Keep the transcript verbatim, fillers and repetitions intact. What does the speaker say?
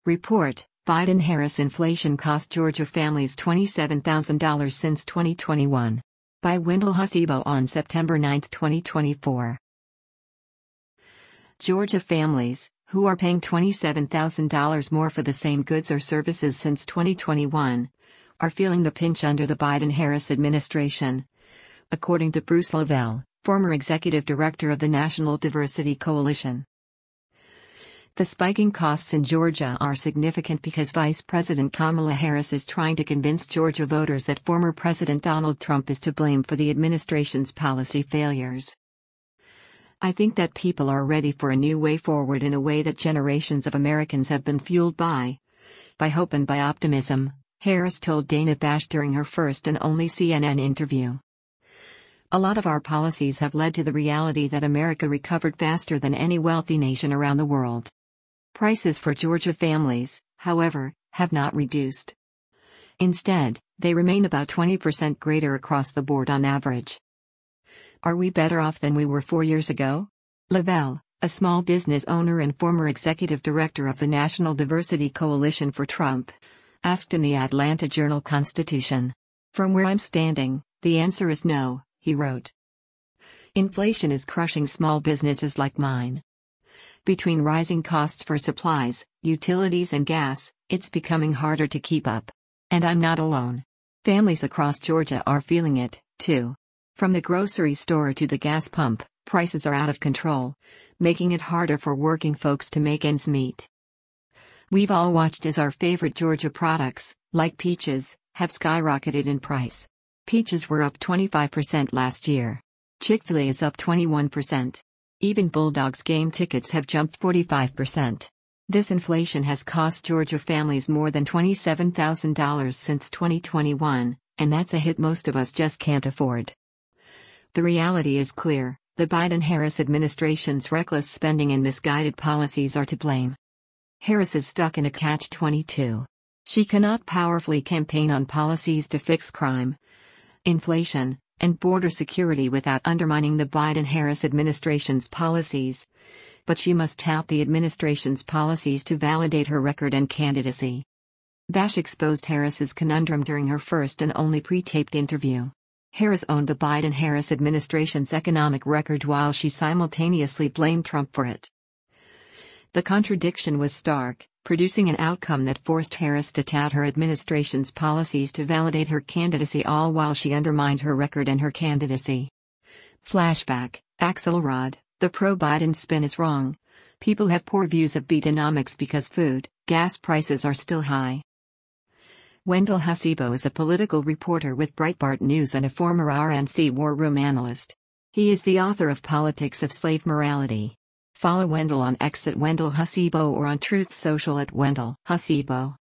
Report: Biden-Harris inflation cost Georgia families twenty-seven thousand dollars since twenty twenty-one. By Wendell Hasibo on September ninth, twenty twenty-four. Georgia families, who are paying twenty-seven thousand dollars more for the same goods or services since twenty twenty-one, are feeling the pinch under the Biden-Harris administration. According to Bruce Lavelle, former executive director of the National Diversity Coalition. The spiking costs in Georgia are significant because Vice President Kamala Harris is trying to convince Georgia voters that former President Donald Trump is to blame for the administration's policy failures. I think that people are ready for a new way forward in a way that generations of Americans have been fueled by. By hope and by optimism, Harris told Dana Bash during her first and only C N N interview. A lot of our policies have led to the reality that America recovered faster than any wealthy nation around the world. Prices for Georgia families, however, have not reduced. Instead, they remain about twenty percent greater across the board on average. Are we better off than we were four years ago? Lavelle, a small business owner and former executive director of the National Diversity Coalition for Trump, asked in the Atlanta Journal-Constitution. From where I'm standing, the answer is no, he wrote. Inflation is crushing small businesses like mine. Between rising costs for supplies, utilities and gas, it's becoming harder to keep up. And I'm not alone. Families across Georgia are feeling it, too. From the grocery store to the gas pump, prices are out of control, making it harder for working folks to make ends meet. We've all watched as our favorite Georgia products, like peaches, have skyrocketed in price. Peaches were up twenty-five percent last year. Chick-fil-A is up twenty-one percent. Even Bulldogs game tickets have jumped forty-five percent. This inflation has cost Georgia families more than twenty-seven thousand dollars since twenty twenty-one, and that's a hit most of us just can't afford. The reality is clear: the Biden-Harris administration's reckless spending and misguided policies are to blame. Harris is stuck in a catch twenty-two. She cannot powerfully campaign on policies to fix crime, inflation, and border security without undermining the Biden-Harris administration's policies. But she must tout the administration's policies to validate her record and candidacy. Bash exposed Harris's conundrum during her first and only pre-taped interview. Harris owned the Biden-Harris administration's economic record while she simultaneously blamed Trump for it. The contradiction was stark, producing an outcome that forced Harris to tout her administration's policies to validate her candidacy, all while she undermined her record and her candidacy. Flashback: Axelrod, the pro-Biden spin is wrong. People have poor views of Bidenomics because food, gas prices are still high. Wendell Hasibo is a political reporter with Breitbart News and a former R N C war room analyst. He is the author of Politics of Slave Morality. Follow Wendell on X at Wendell Hasibo or on Truth Social at Wendell Hasibo.